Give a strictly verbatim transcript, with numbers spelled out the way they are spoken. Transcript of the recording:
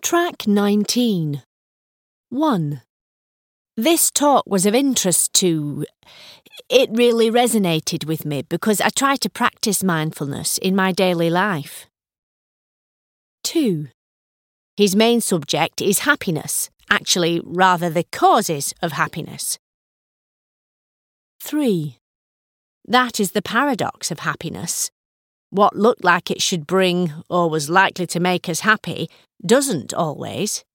Track nineteen. one. This talk was of interest to... It really resonated with me because I try to practice mindfulness in my daily life. two. His main subject is happiness, actually rather the causes of happiness. three. That is the paradox of happiness. What looked like it should bring or was likely to make us happy doesn't always.